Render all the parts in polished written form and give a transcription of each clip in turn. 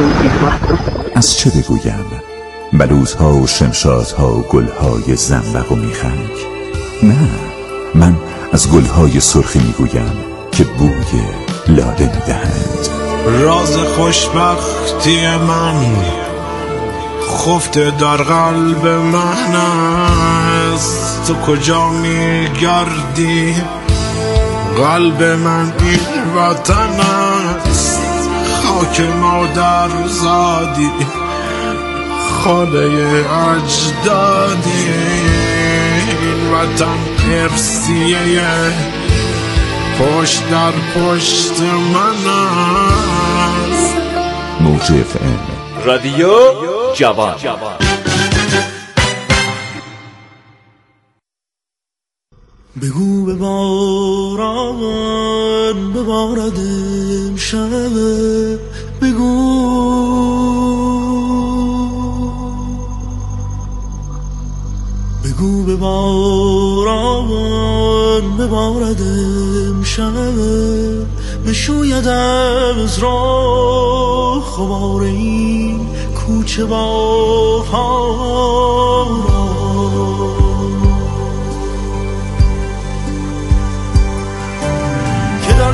از چه بگویم؟ بلوزها و شمشادها و گلهای زنبق و میخک؟ نه، من از گلهای سرخی میگویم که بوی لاله میدهند. راز خوشبختی من خفته در قلب من است. تو کجا میگردی؟ قلب من این وطن است. خاک مادر زادی، خانه اجدادی. این وطن ارثیه پشت در پشت من است. موج FM رادیو جوان. بگو به باران ببارد امشب، بگو به باران ببارد امشب، بشوید از راه غبار این کوچه بارها را. که در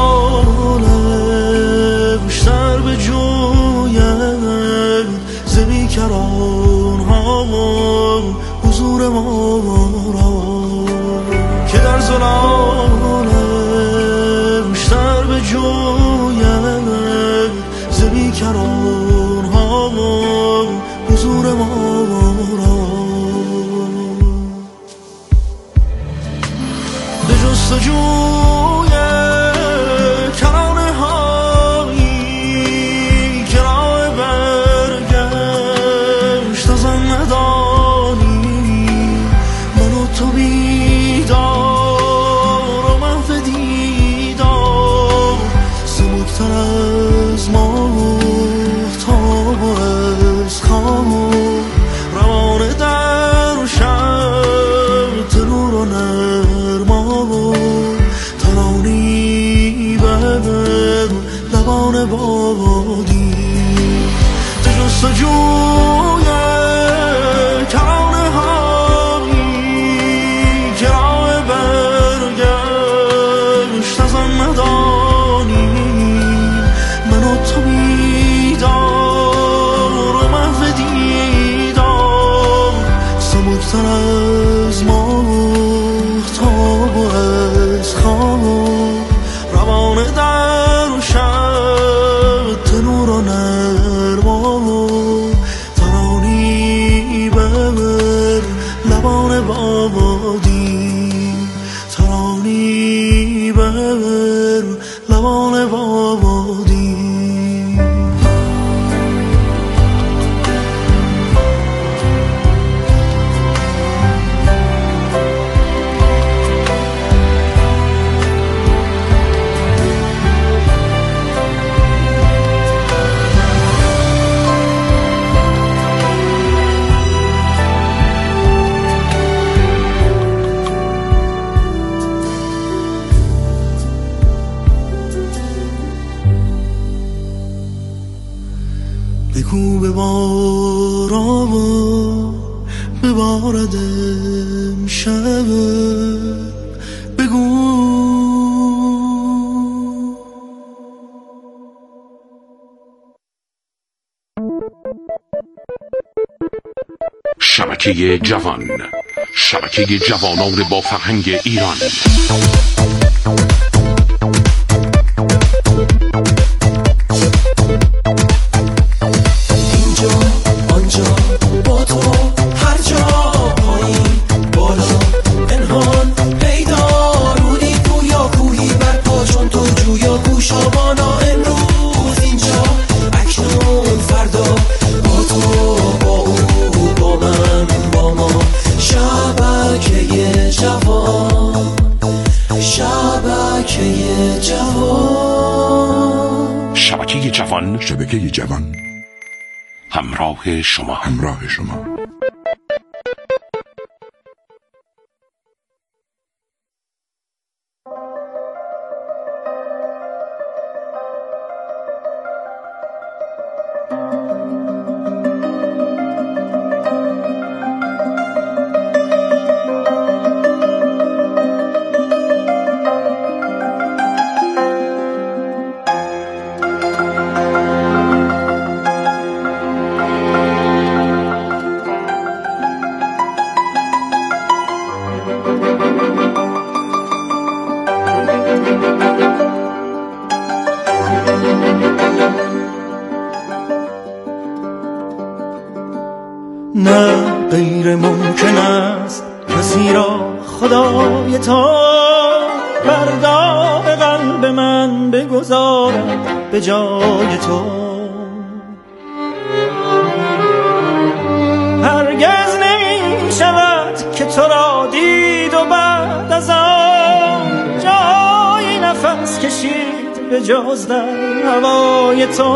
ظلالش سر به جوید ز بیکران ها حضور ما را. که در ظلالش سر به جوید ز بیکران ها حضور ما را. به جستجوی کرانه هایی که راه برگشت از آن ندانی، من و تو بیدار و محو دیدار، سبکتر از ماهتاب و از خواب، روانه در شب تنور و نرما، ترانی بر لبان بادی. به جستجوی کرانه هایی که راه برگشت از آن ندانی، من و تو بیدار و محو دیدار، سبکتر از ماهتاب و از خواب، روانه در شب تنور و نرما، ترانی بر لبان بادی، ترانی بر لبان بادی. بگو به باران ببارد امشب، بگو. شبکه جوان، شبکه جوانان با فرهنگ ایران. اینجا آنجا با تو هر جا، پایین بالا پنهان پیدا، رودی گویا کوهی بر پا چون تو جویا گوشابانا. امروز اینجا اکنون فردا، با تو با او با من با ما. شبکه جوان، شبکه جوان، شبکه جوان، شبکه جوان، همراه شما، همراه شما. نه غیر ممکن است کسی را خدای تو بر داغ قلب من بگذارد به جای تو. هرگز نمی شود که تو را دید و بعد از آن جای نفس کشید به جز در هوای تو.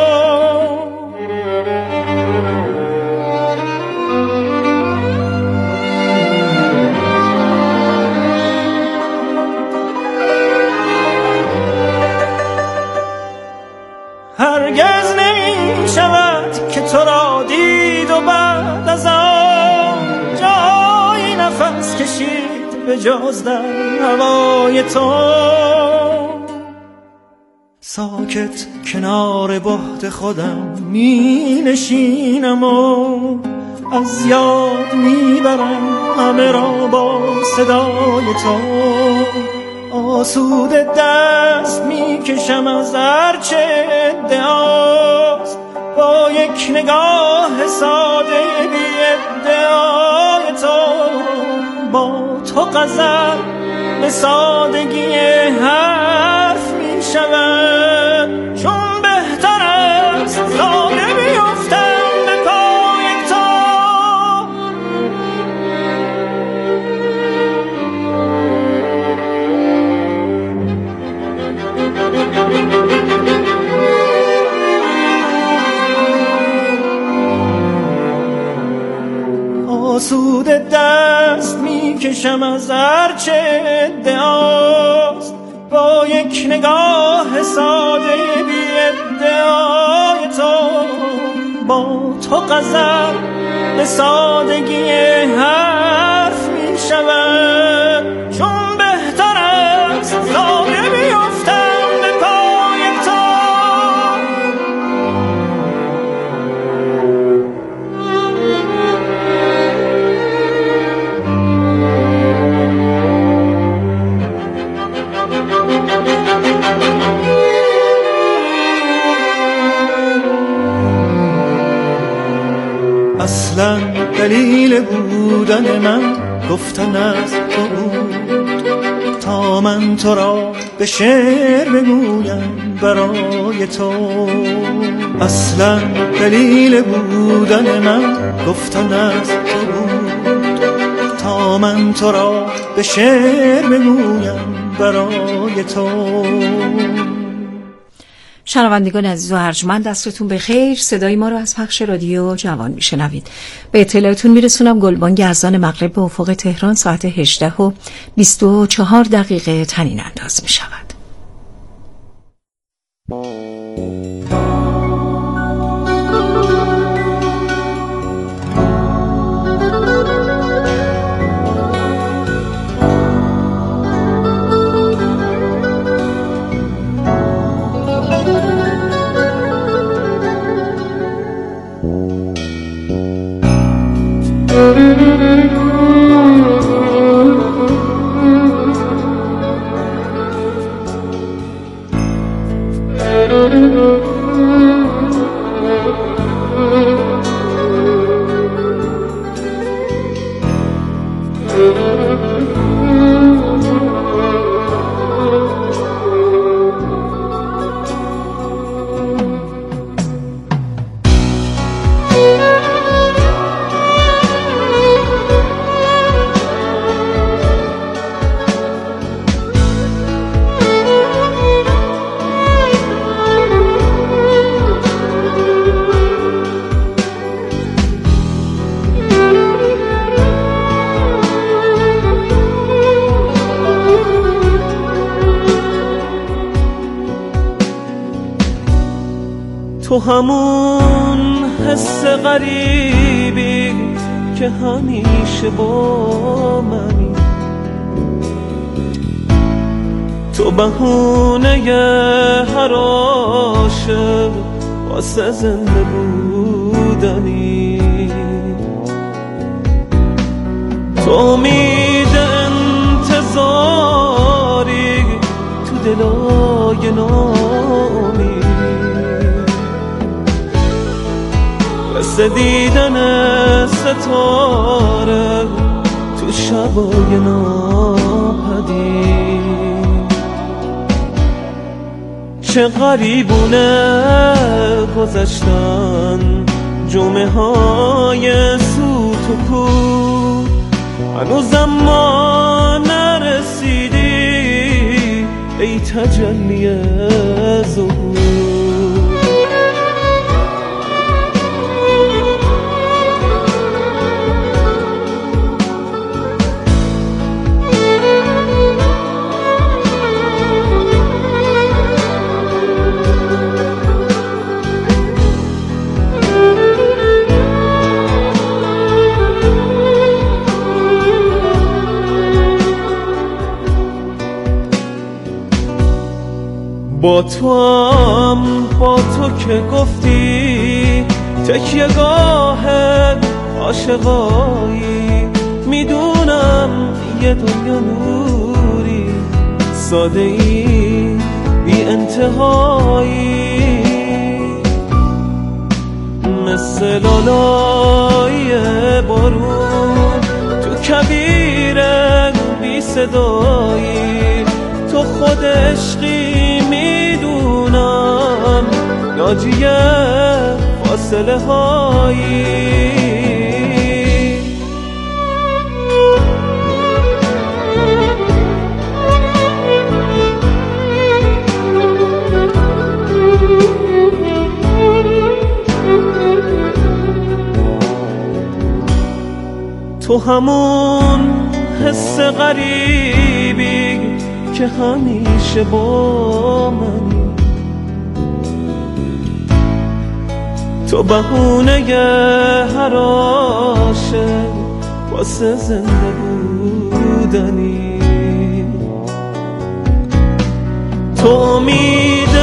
هرگز نمی شود که تو را دید و بعد از آن جای نفس کشید به جز در هوای تو. ساکت کنار بهت خودم می نشینم و از یاد می برم همه را با صدای تو. آسوده دست می کشم از هرچه ادعاست با یک نگاه ساده بی ادعای تو. با تو غزل به سادگی حرف می شود چون بهتر است ساده بیفتم به پای تو. آسوده دست می کشم از هرچه ادعاست با یک نگاه ساده بی ادعای تو. با تو غزل به سادگی حرف می شود چون بهتر است ساده بیفتم به پای تو. اصلا دلیل بودن من گفتن از تو بود تا من تو را به شعر بگویم برای تو. اصلا دلیل بودن من گفتن از تو بود تا من تو را به شعر بگویم برای تو. شنوندگان عزیز و ارجمند دستتون به خیر. صدای ما رو از پخش رادیو جوان میشنوید. به اطلاعتون میرسونم گلبانگ اذان مغرب به افق تهران ساعت 18:24 طنین انداز میشود. تو همون حس غریبی که همیشه با منی، تو بهونه هر عاشق واسه زنده بودنی، تو امید انتظاری تو دلای نامی، مثل دیدن ستاره تو شبای ناپدید. چه غریبونه گذشتن جمعه های سوت و کور، هنوزم ما نرسیدی ای تجلی ظهور. با تو که گفتی تکیه‌گاه عاشقایی، میدونم یه دنیا نوری ساده ای بی انتهایی، مثل لالای بارون تو کویر بی صدایی. تو خود عشقی میدونم ناجی فاصله هایی. تو همون حس غریبی که همیشه با منی، تو بهونه هر عاشق واسه زنده بودنی. تو امید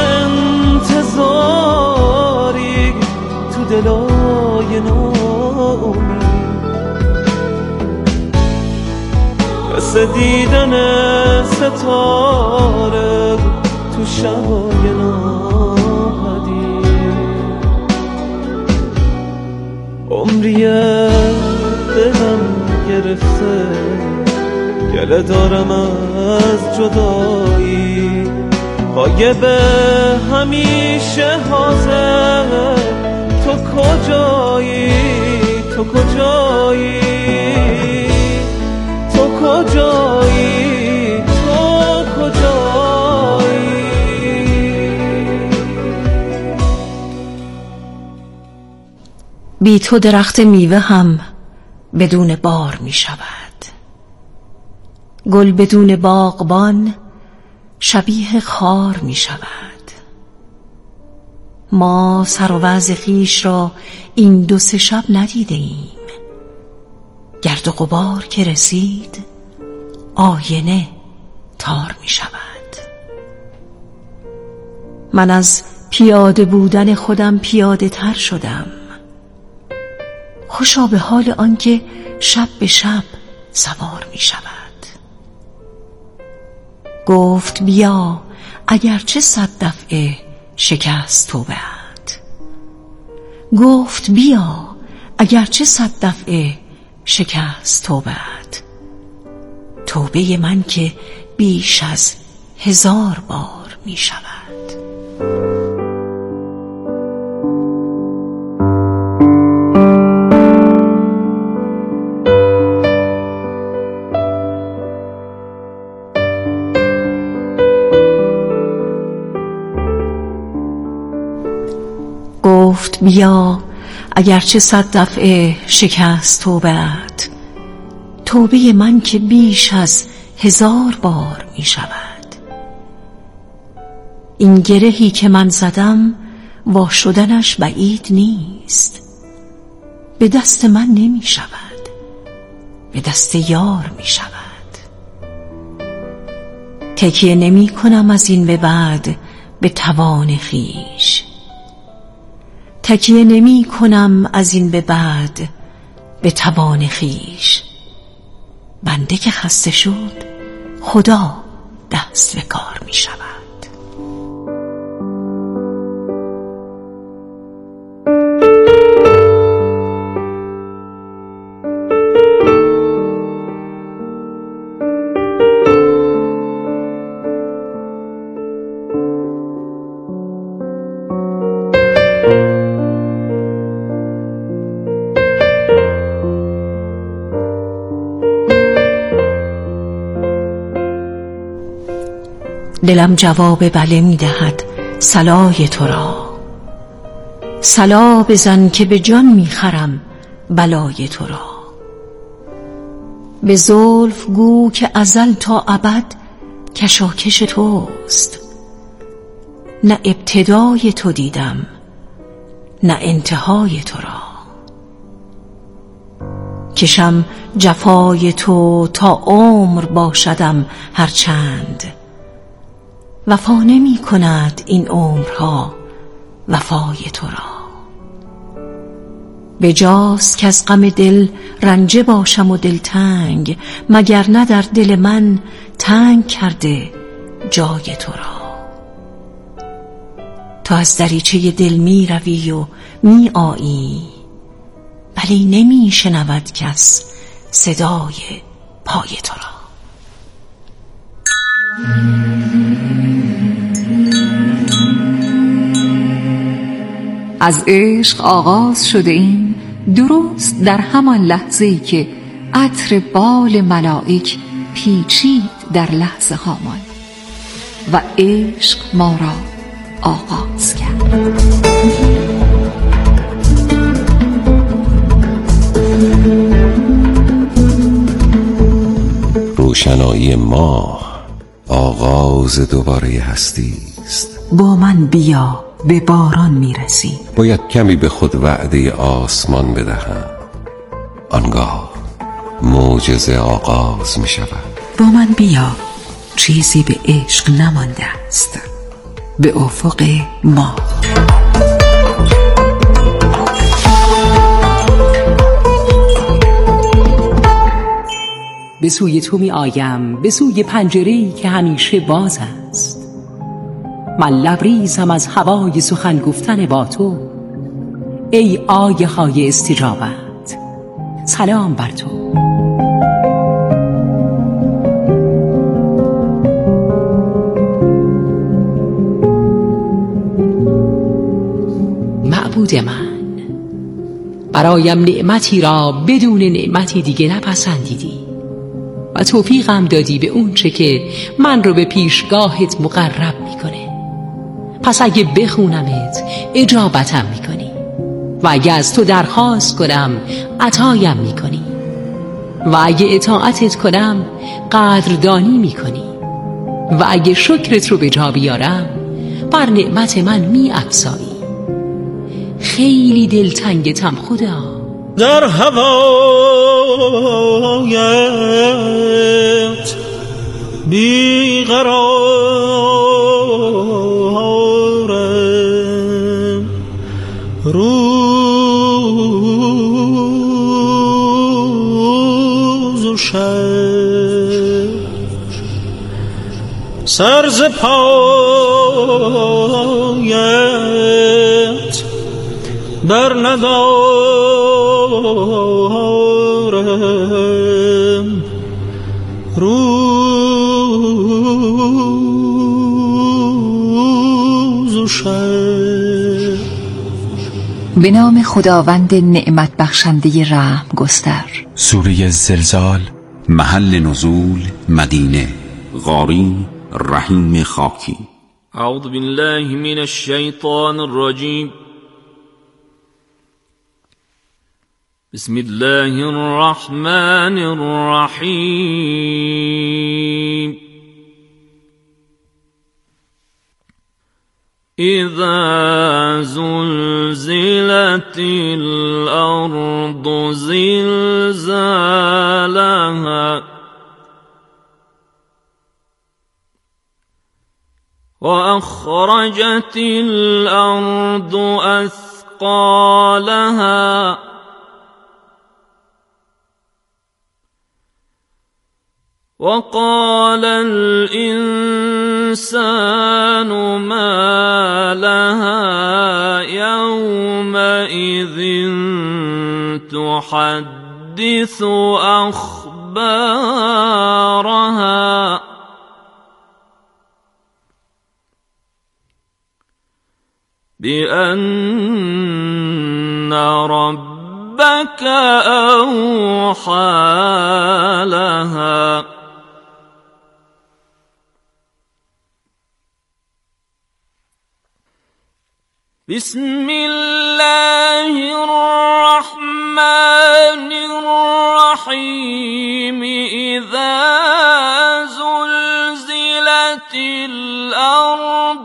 انتظاری تو دلای ناامید، مثل دیدن ستاره تو شبای ناپدید. عمریه دلم گرفته گله دارم از جدایی، غایب همیشه حاضر. تو کجایی؟ تو کجایی؟ تو کجایی؟ تو کجایی؟ بی تو درخت میوه هم بدون بار می شود، گل بدون باغبان شبیه خار می شود. ما سر و وضع خویش را این 2-3 شب ندیده ایم، گرد و غبار که رسید آینه تار می شود. من از پیاده بودن خودم پیاده تر شدم، خوشا به حال آنکه شب به شب سوار می شود. گفت بیا اگرچه 100 دفعه شکست توبه‌ات، گفت بیا اگرچه 100 دفعه شکست توبه‌ات. توبه من که بیش از 1000 بار می شود. گفت بیا اگرچه 100 دفعه شکست توبه‌ات. توبه من که بیش از 1000 بار می شود. این گرهی که من زدم وا شدنش بعید نیست، به دست من نمی شود، به دست یار می شود. تکیه نمی کنم از این به بعد به توان خویش، تکیه نمی کنم از این به بعد به توان خویش. بنده که خسته شد خدا دست به کار می شود. دلم جواب بله می دهد صلای تو را. صلا بزن که به جان می خرم بلای تو را. به زلف گو که ازل تا ابد کشاکش توست. نه ابتدای تو دیدم نه انتهای تو را. کشم جفای تو تا عمر باشدم هرچند. وفا نمی کند این عمرها وفای تو را. بجاست که از غم دل رنجه باشم و دلتنگ، مگر نه در دل من تنگ کرده جای تو را. تو از دریچه دل می روی و می آیی، ولی نمی شنود کس صدای پای تو را. از عشق آغاز شده ایم درست در همان لحظه‌ای که عطر بال ملائک پیچید در لحظه هامان و عشق ما را آغاز کرد. روشنایی ماه آغاز دوباره هستی است. با من بیا به باران میرسی. باید کمی به خود وعده آسمان بدهم، آنگاه معجزه آغاز می شود. با من بیا چیزی به عشق نمانده است، به افق ما. به سوی تو می آیم، به سوی پنجره‌ای که همیشه باز است. من لبریزم از هوای سخن گفتن با تو، ای آیه های استجابت، سلام بر تو. معبود من، برایم نعمتی را بدون نعمتی دیگه نپسندیدی و توفیقم دادی به اون چه که من رو به پیشگاهت مقرب میکنه. پس اگه بخونمت اجابتم میکنی و اگه از تو درخواست کنم عطایم میکنی و اگه اطاعتت کنم قدردانی میکنی و اگه شکرت رو به جا بیارم بر نعمت من میافزایی. خیلی دلتنگتم خدا. در هوایت بیقرارم، روز و شب سر ز پایت بر ندارم، روز و شب. به نام خداوند نعمت بخشنده رحم گستر. سوره زلزال. محل نزول مدینه. قاری رحیم خاکی. اعوذ بالله من الشیطان الرجیم. بسم الله الرحمن الرحیم. اذا زلزلت الارض زلزالها واخرجت الارض اثقالها وقال الإنسان ما لها يومئذ تحدث أخبارها بأن ربك أوحى لها بسم الله الرحمن الرحيم إذا زلزلت الأرض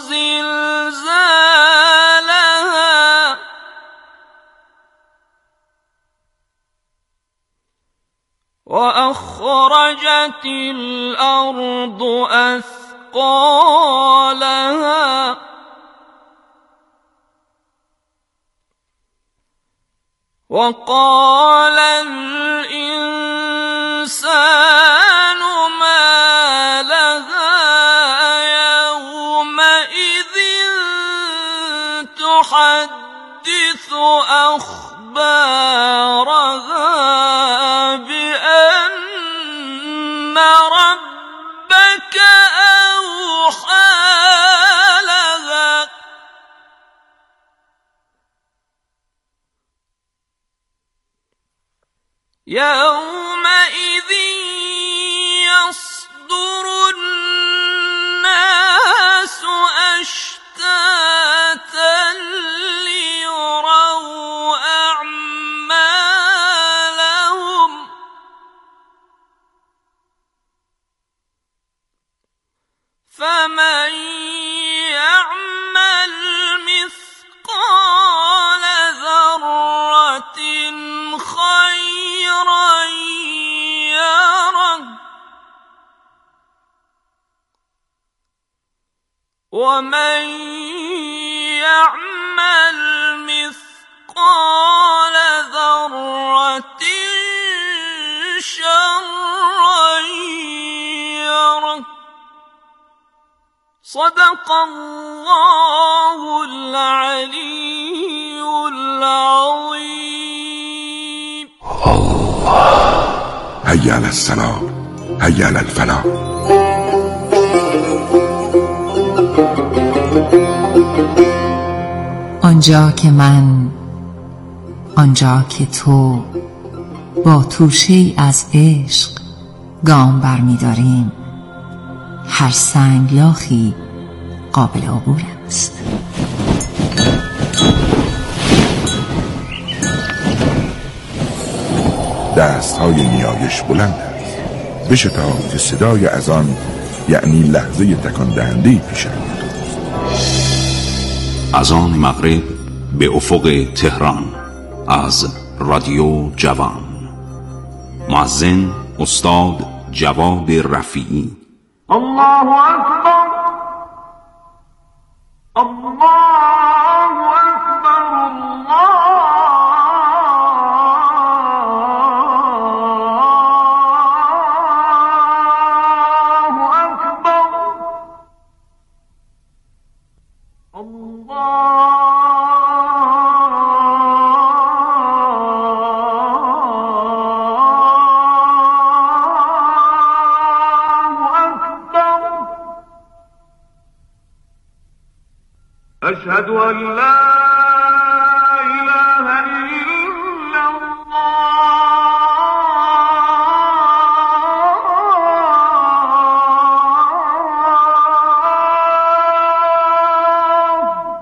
زلزالها وأخرجت الأرض أثقالها وقال الإنسان ما لها يومئذ تحدث أخبارها بأن ربك أوحى لها يومئذ يصدر الناس أشتاتا ليروا أعمالهم فمن يعمل مثقال ذرة خيرا يره ومن يعمل مثقال ذرة شرا يره صدق الله العلي العظيم. الله هيا على السلام هيا على الفلاح. آنجا که من، آنجا که تو با توشه‌ای از عشق گام برمی داریم، هر سنگلاخی قابل عبور است. دستهای نیایش بلند است، بشتاب که صدای اذان یعنی لحظه تکان دهنده پیش آید. اذان مغرب به افق تهران از رادیو جوان. مؤذن استاد جواد رفیعی. الله أكبر الله أكبر الله أكبر أشهد أن لا إله إلا الله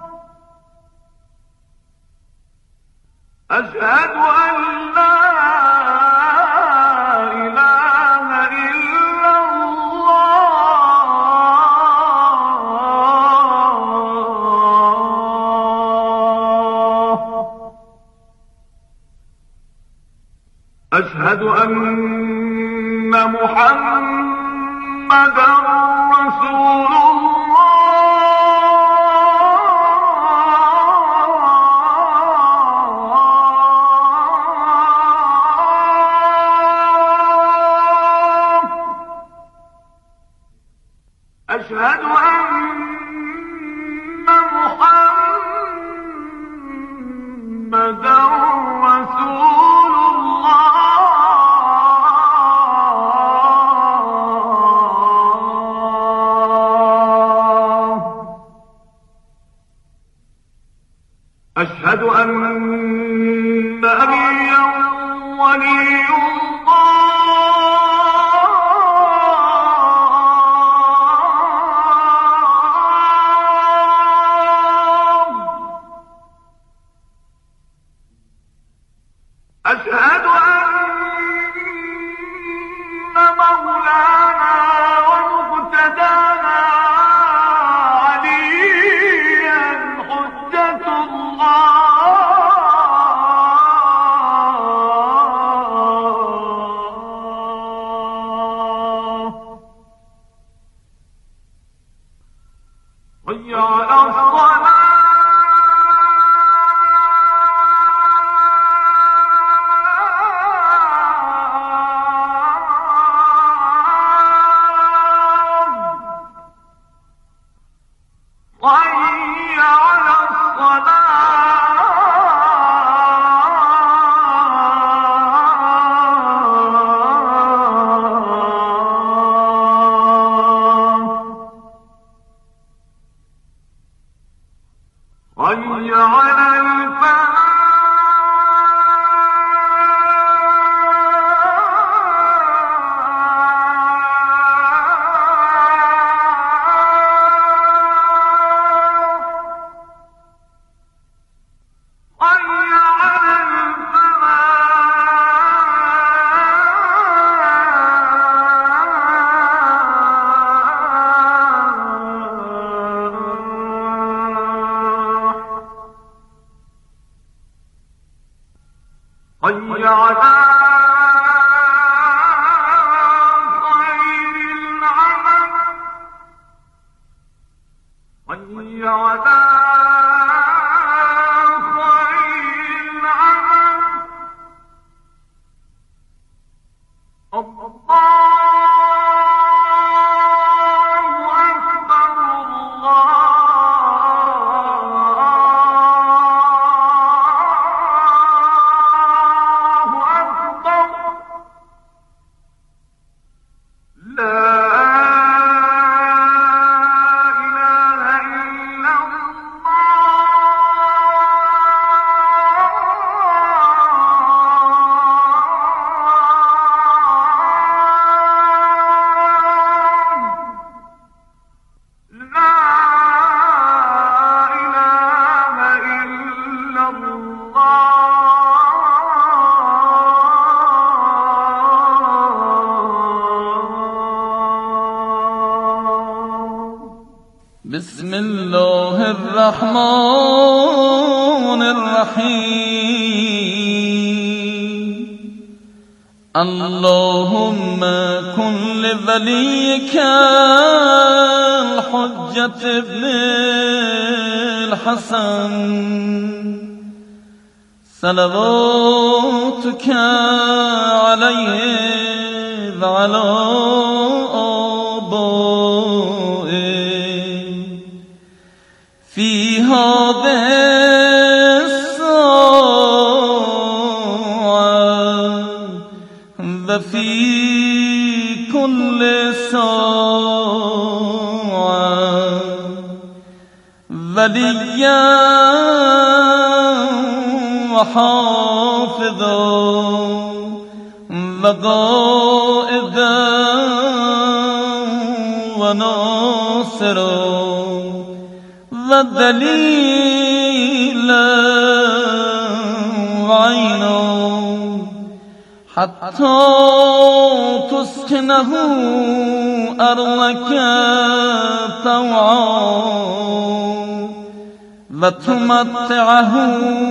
أشهد أن لا إله إلا أشهد أن محمدًا رسول الله أشهد أن محمدًا رسول أشهد أن نبيا ولي الله حي على حي على بسم الله الرحمن الرحيم اللهم كن لوليك الحجة ابن الحسن صلواتك عليه وعلى في هذه الساعة وفي كل ساعة وليا وحافظا وقائدا وناصرا ودليلا وعينا حتى تسكنه أرضك طوعا وتمتعه